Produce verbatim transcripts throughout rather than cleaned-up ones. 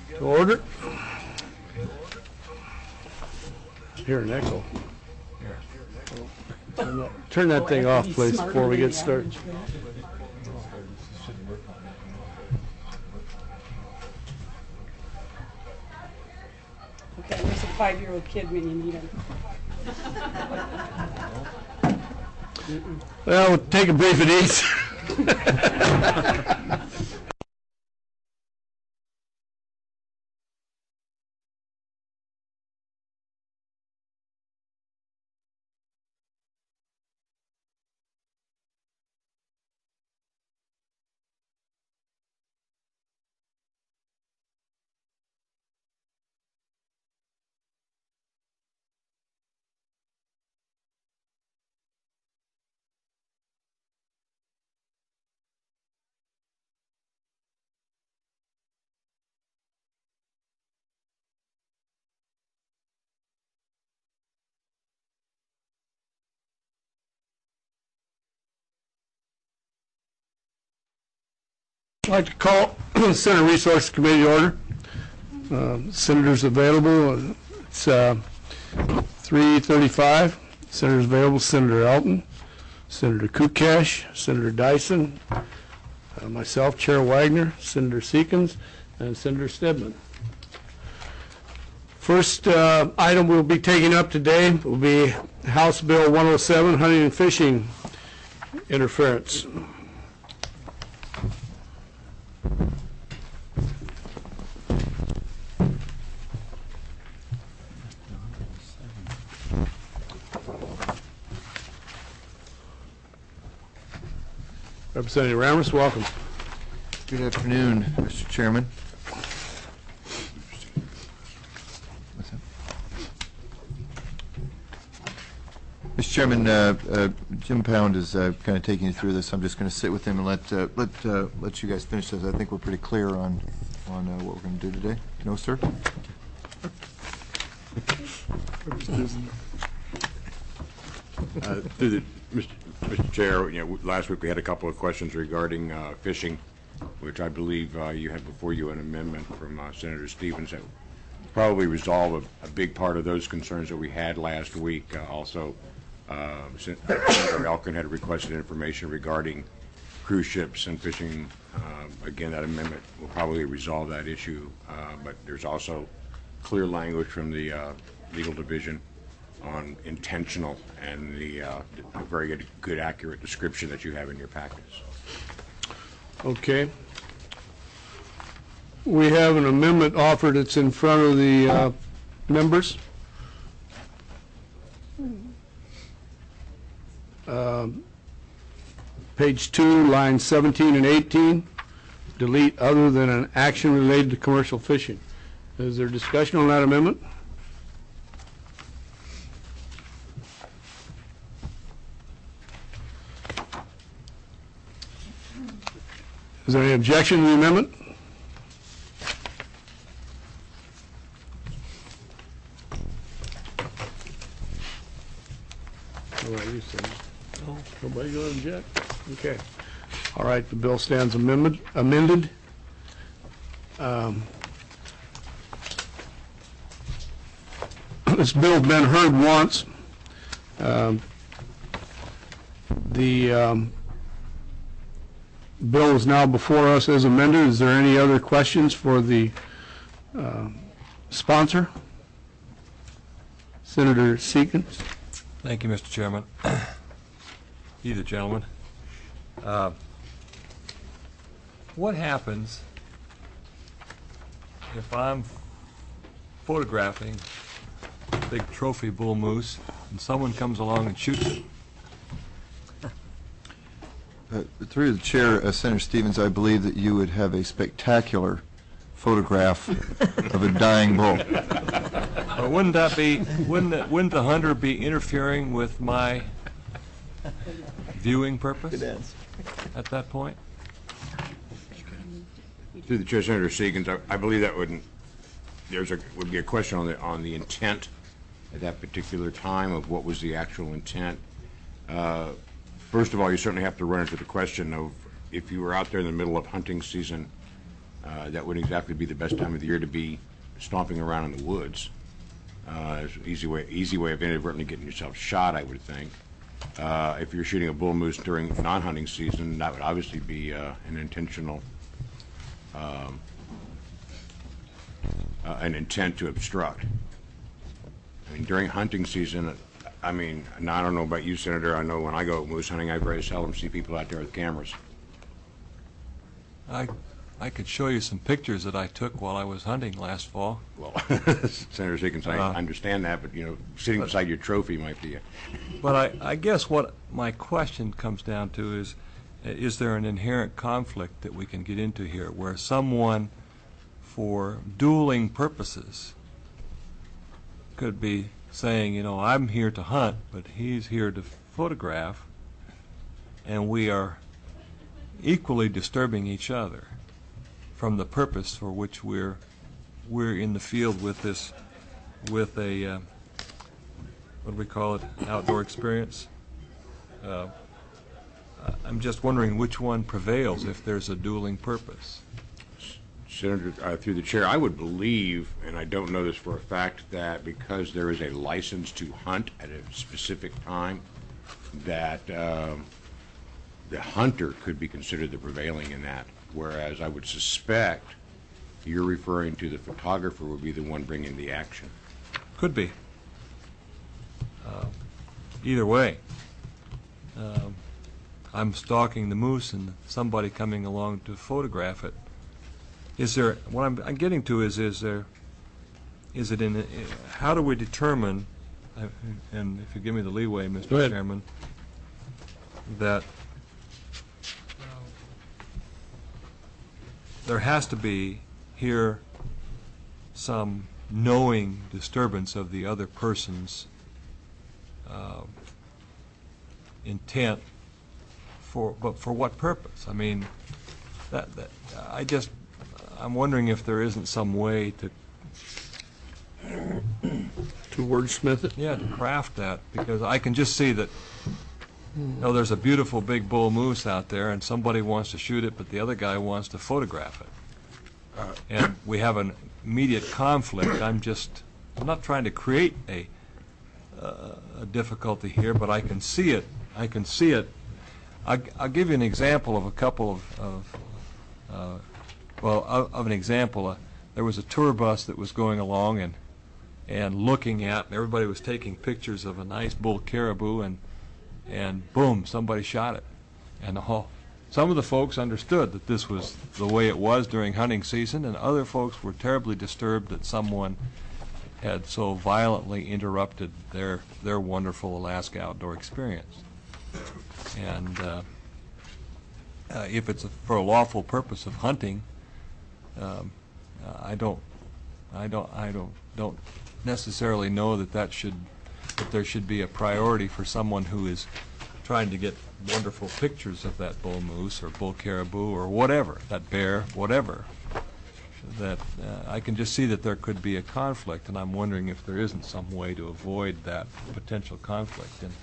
To order. Hear an echo. Turn that, turn that thing off, please, before we get started. Okay, there's a five-year-old kid when you need him. Well, we'll take a brief at ease. I'd like to call Senate Resource Committee to order. Uh, senators available. It's uh, three thirty-five. Senators available: Senator Elton, Senator Kukash, Senator Dyson, uh, myself, Chair Wagner, Senator Seekins, and Senator Stedman. First uh, item we'll be taking up today will be House Bill one oh seven, hunting and fishing interference. Representative Ramos, welcome. Good afternoon, Mister Chairman. Mister Chairman, uh, uh, Jim Pound is uh, kind of taking you through this. I'm just going to sit with him and let uh, let uh, let you guys finish this. I think we're pretty clear on on uh, what we're going to do today. No, sir. Uh, through the, Mister Mister Chair, you know, last week we had a couple of questions regarding uh, fishing, which I believe uh, you had before you an amendment from uh, Senator Stevens that probably resolve a, a big part of those concerns that we had last week. Uh, also, uh, Senator Elkin had requested information regarding cruise ships and fishing. Uh, again, that amendment will probably resolve that issue, uh, but there's also clear language from the uh, legal division on intentional and the uh, very good, good, accurate description that you have in your packets. Okay. We have an amendment offered. It's in front of the uh, members. Uh, page two, lines seventeen and eighteen. Delete other than an action related to commercial fishing. Is there discussion on that amendment? Is there any objection to the amendment? All right, you said no. Nobody going to object? Okay. All right, the bill stands amended. amended. Um, this bill has been heard once. Um, the um, bill is now before us as amended. Is there any other questions for the uh, sponsor? Senator Seekins. Thank you, Mister Chairman. Either gentleman. Uh, what happens if I'm photographing a big trophy bull moose and someone comes along and shoots it? Uh, through the chair, uh, Senator Stevens, I believe that you would have a spectacular photograph of a dying bull. But wouldn't that be? Wouldn't that, wouldn't the hunter be interfering with my viewing purpose at that point? Through the chair, Senator Seekins, I, I believe that wouldn't. There's a would be a question on the on the intent at that particular time of what was the actual intent. Uh, First of all, you certainly have to run into the question of if you were out there in the middle of hunting season, Uh, That wouldn't exactly be the best time of the year to be stomping around in the woods. Uh, It's an easy way, easy way of inadvertently getting yourself shot, I would think. Uh, If you're shooting a bull moose during non-hunting season, that would obviously be uh, an intentional, um, uh, an intent to obstruct. I mean, during hunting season, I mean, and I don't know about you, Senator, I know when I go moose hunting, I very seldom see people out there with cameras. I, I could show you some pictures that I took while I was hunting last fall. Well, Senator Zickens, I Uh, understand that, but, you know, sitting beside your trophy might be a... But I, I guess what my question comes down to is, is there an inherent conflict that we can get into here where someone, for dueling purposes, could be saying, you know, I'm here to hunt, but he's here to photograph, and we are equally disturbing each other from the purpose for which we're we're in the field with this, with a uh, what do we call it, outdoor experience. Uh, I'm just wondering which one prevails if there's a dueling purpose. Senator, uh, through the chair, I would believe, and I don't know this for a fact, that because there is a license to hunt at a specific time, that um, the hunter could be considered the prevailing in that, whereas I would suspect you're referring to the photographer would be the one bringing the action. Could be. Uh, either way. Um, I'm stalking the moose and somebody coming along to photograph it. Is there, what I'm, I'm getting to is, is there, is it in, uh, how do we determine, uh, and if you give me the leeway, Mister Go ahead. Chairman, that there has to be here some knowing disturbance of the other person's uh, intent for, but for what purpose? I mean, that, that, I just, I'm wondering if there isn't some way to, To wordsmith it? yeah, to craft that, because I can just see that, you know, there's a beautiful big bull moose out there, and somebody wants to shoot it, but the other guy wants to photograph it. And we have an immediate conflict. I'm just, I'm not trying to create a, uh, a difficulty here, but I can see it. I can see it. I, I'll give you an example of a couple of, of uh, well, of, of an example. Uh, there was a tour bus that was going along and and looking at, and everybody was taking pictures of a nice bull caribou, and and boom, somebody shot it. And all, some of the folks understood that this was the way it was during hunting season, and other folks were terribly disturbed that someone had so violently interrupted their their wonderful Alaska outdoor experience. And uh, uh, if it's a, for a lawful purpose of hunting, um, uh, I don't, I don't, I don't, don't necessarily know that that should, that there should be a priority for someone who is trying to get wonderful pictures of that bull moose or bull caribou or whatever, that bear, whatever. That uh, I can just see that there could be a conflict, and I'm wondering if there isn't some way to avoid that potential conflict. And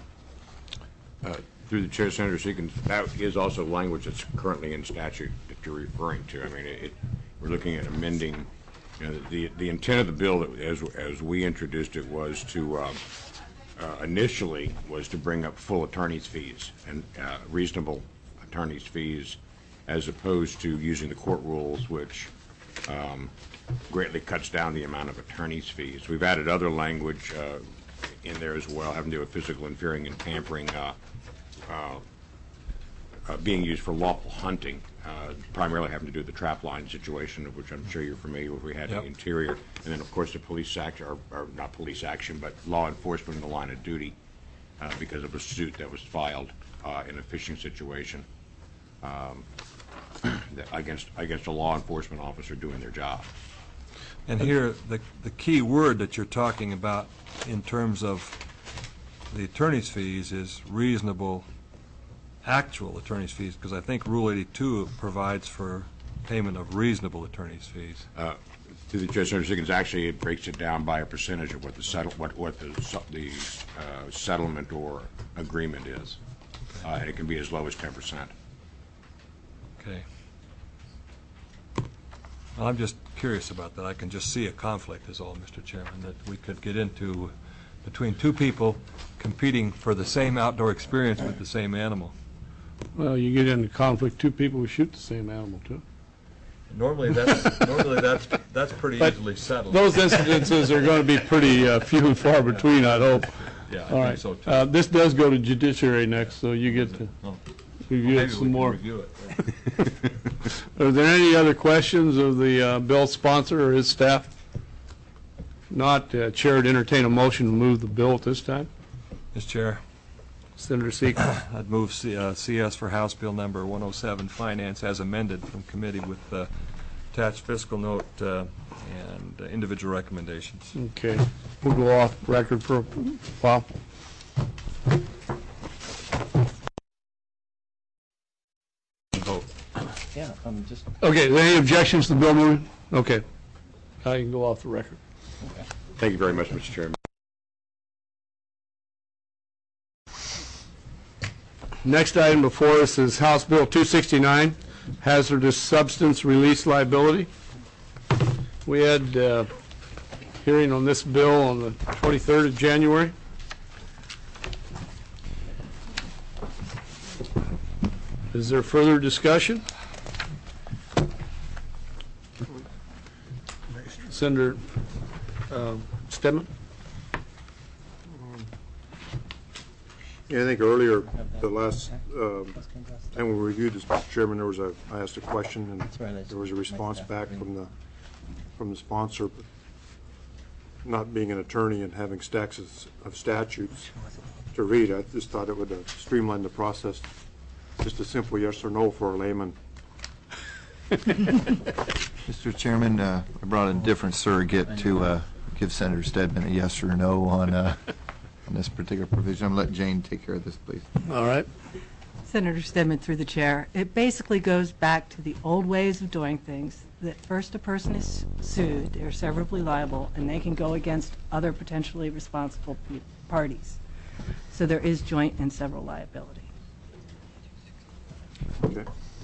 Uh, Through the chair, Senator Seekins, that is also language that's currently in statute that you're referring to. I mean, it, it- we're looking at amending, you know, the, the intent of the bill, that as, as we introduced it, was to, um, uh, initially, was to bring up full attorney's fees and uh, reasonable attorney's fees, as opposed to using the court rules, which um, greatly cuts down the amount of attorney's fees. We've added other language uh, in there as well, having to do with physical interfering and tampering, uh, uh, uh, being used for lawful hunting, uh, primarily having to do with the trap line situation, of which I'm sure you're familiar with. We had Yep. the interior, and then, of course, the police action, or, or not police action, but law enforcement in the line of duty, uh, because of a suit that was filed uh, in a fishing situation um, that against against a law enforcement officer doing their job. And here, the, the key word that you're talking about in terms of the attorney's fees is reasonable actual attorney's fees, because I think Rule eighty-two provides for payment of reasonable attorney's fees. Uh, Through the chair, Senator Siggins, actually, it breaks it down by a percentage of what the settle, what, what the, su- the uh, settlement or agreement is. Uh, and it can be as low as ten percent. Okay. I'm just curious about that. I can just see a conflict is all, Mister Chairman, that we could get into between two people competing for the same outdoor experience with the same animal. Well, you get into conflict, two people who shoot the same animal, too. Normally, that's, normally that's, that's pretty But easily settled. Those incidences are going to be pretty uh, few and far between, I'd hope. Yeah, I All think right. so, too. Uh, This does go to judiciary next, so you get to Oh, review maybe it we some can more. review it. Are there any other questions of the uh, bill sponsor or his staff? Not, uh, Chair would entertain a motion to move the bill at this time. Mister Chair, Senator Seekers. I'd move C, uh, C S for House Bill Number one oh seven, Finance, as amended from committee with uh, attached fiscal note uh, and uh, individual recommendations. Okay, we'll go off record for a while. Vote. Yeah, I'm just, Okay, are there any objections to the bill moving? Okay, I can go off the record. Thank you very much, Mister Chairman. Next item before us is House Bill two sixty-nine, hazardous substance release liability. We had uh hearing on this bill on the twenty-third of January. Is there further discussion? Senator uh, Stedman? Yeah, I think earlier, the last um, time we reviewed this, Mister Chairman, there was a, I asked a question, and right, I there was a just- response my back staff from the, from the sponsor. But not being an attorney and having stacks of of statutes to read, I just thought it would uh, streamline the process. Just a simple yes or no for a layman. Mister Chairman, uh, I brought in a different surrogate to uh, give Senator Stedman a yes or no on uh, on this particular provision. I'm going to let Jane take care of this, please. All right. Senator Stedman, through the chair, it basically goes back to the old ways of doing things, that first a person is sued, they're severably liable, and they can go against other potentially responsible pe- parties. So there is joint and several liability. Okay.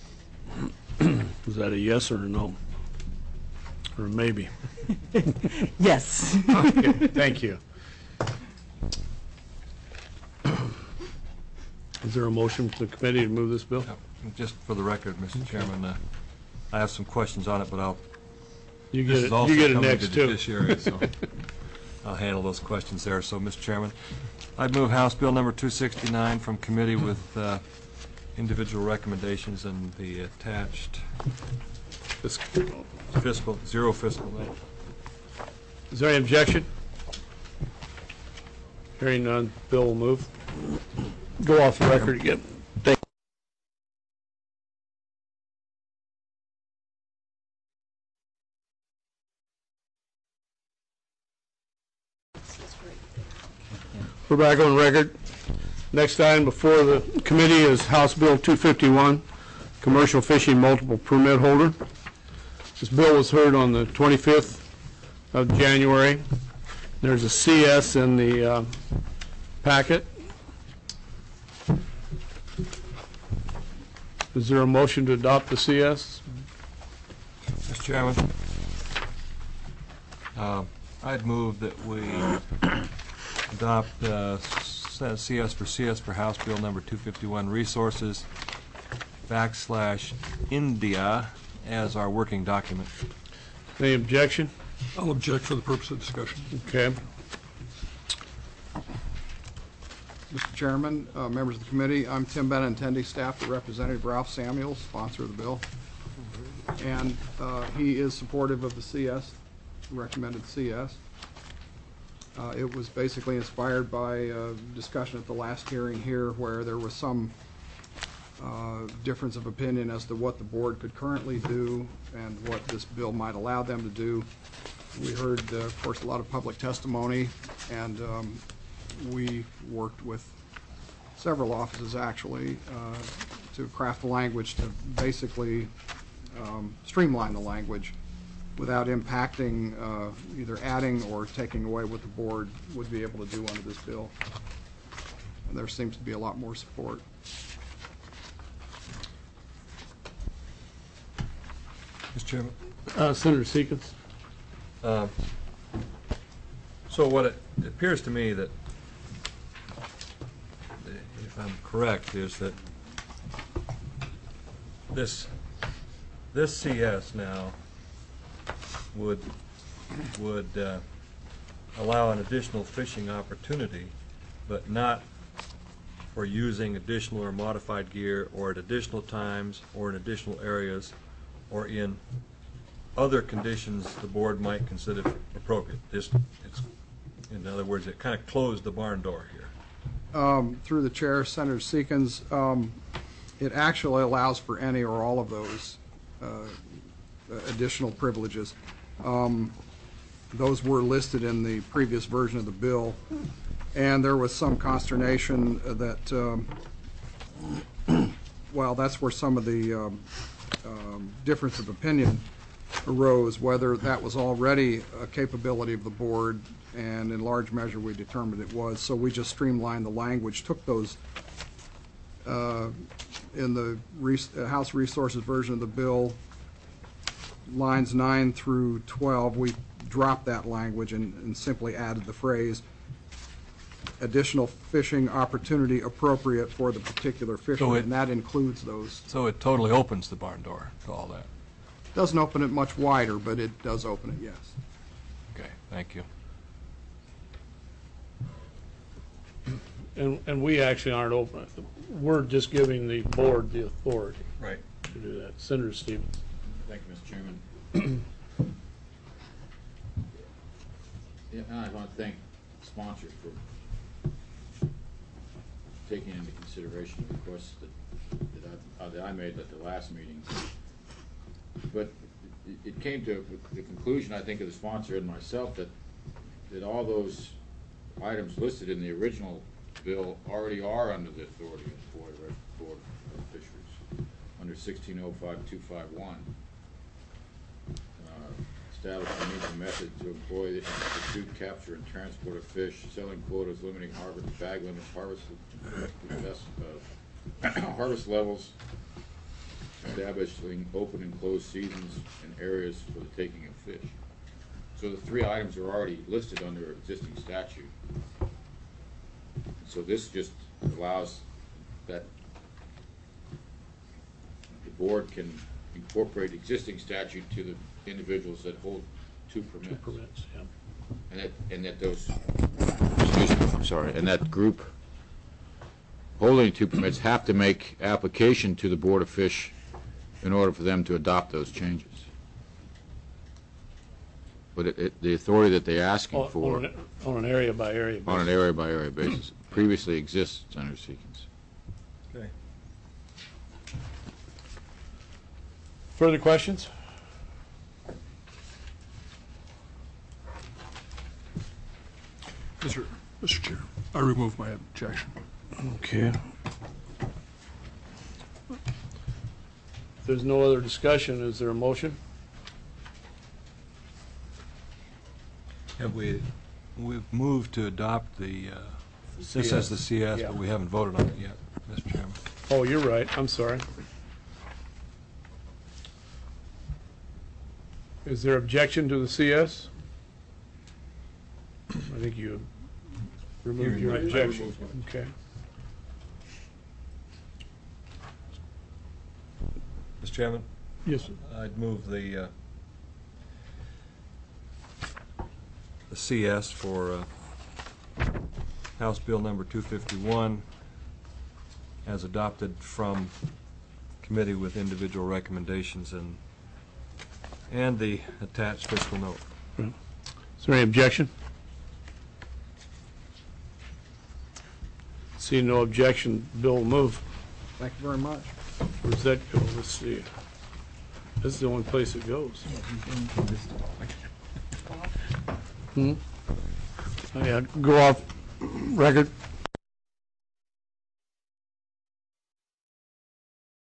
Is that a yes or a no? Or a maybe? Yes. Okay, thank you. Is there a motion to the committee to move this bill? Yep. Just for the record, Mister Chairman, uh, I have some questions on it, but I'll, You this get is it, also you get it coming to next, too. judiciary, so I'll handle those questions there. So, Mister Chairman, I'd move House Bill Number two sixty-nine from committee with uh, individual recommendations and the attached fiscal, zero fiscal note. Is there any objection? Hearing none, bill will move. Go off the record again. Thank We're back on record. Next item before the committee is House Bill two fifty-one, commercial fishing multiple permit holder. This bill was heard on the twenty-fifth of January. There's a C S in the uh, packet. Is there a motion to adopt the C S? Mister Chairman, uh, I'd move that we adopt uh, S- C S for C S for House Bill Number two fifty-one, Resources backslash India as our working document. Any objection? I'll object for the purpose of discussion. Okay. Mister Chairman, uh, members of the committee, I'm Tim Benintendi, staff to Representative Ralph Samuels, sponsor of the bill. And uh, he is supportive of the C S, recommended C S. Uh, It was basically inspired by uh, discussion at the last hearing here where there was some uh, difference of opinion as to what the board could currently do and what this bill might allow them to do. We heard, uh, of course, a lot of public testimony, and um, we worked with several offices, actually, uh, to craft the language to basically um, streamline the language without impacting, uh, either adding or taking away what the board would be able to do under this bill. And there seems to be a lot more support. Mister Chairman? Uh, Senator Seekins. Um, So what it it appears to me that, if I'm correct, is that this, this C S now would, would uh, allow an additional fishing opportunity, but not for using additional or modified gear, or at additional times, or in additional areas, or in other conditions the board might consider appropriate. This, it's, in other words, it kind of closed the barn door here. Um, Through the chair, Senator Seekins, um, it actually allows for any or all of those uh, additional privileges. Um, Those were listed in the previous version of the bill, and there was some consternation that, um, well, that's where some of the um, um, difference of opinion arose, whether that was already a capability of the board, and in large measure we determined it was. So we just streamlined the language, took those uh, in the res uh, House Resources version of the bill, lines nine through twelve, we dropped that language and, and simply added the phrase, additional fishing opportunity appropriate for the particular fisherman, it- and that includes those. So it totally opens the barn door to all that. Doesn't open it much wider, but it does open it, yes. Okay, thank you. And, and we actually aren't open, we're just giving the board the authority Right. to do that. Senator Stevens. Thank you, Mister Chairman. Yeah, and I want to thank the sponsors for taking into consideration the requests that, that I, uh, that I made at the last meeting. But it, it came to the conclusion, I think, of the sponsor and myself, that, that all those items listed in the original bill already are under the authority of the Board of, Board of Fisheries, under sixteen oh five two five one. Uh, establish the means and method to employ the pursuit, capture, and transport of fish, selling quotas, limiting harvest, bag limits, harvest, uh, harvest levels, establishing open and closed seasons and areas for the taking of fish. So the three items are already listed under existing statute. So this just allows that the board can incorporate existing statute to the individuals that hold two permits. Two permits, yeah. And that, and that those, excuse me, I'm sorry, and that group holding two permits have to make application to the Board of Fish in order for them to adopt those changes. But it, it, the authority that they're asking On- for On an- on an area-by-area basis. on an area-by-area basis previously exists, Senator Seekins. Okay. Further questions? Mister Mister Chair, I remove my objection. Okay. If there's no other discussion, is there a motion? Have we, we've moved to adopt the, uh, this as the C S, Yeah. but we haven't voted on it yet, Mister Chairman. Oh, you're right, I'm sorry. Is there objection to the C S? I think you removed your removed- objection. Okay. Mister Chairman, Yes, sir. I'd move the, uh, the C S for uh, House Bill number two fifty-one as adopted from committee with individual recommendations and, and the attached fiscal note. Is there any objection? See no objection, bill will move. Thank you very much. Where's that go? Let's see. This is the only place it goes. Hmm? Oh, yeah, go off record.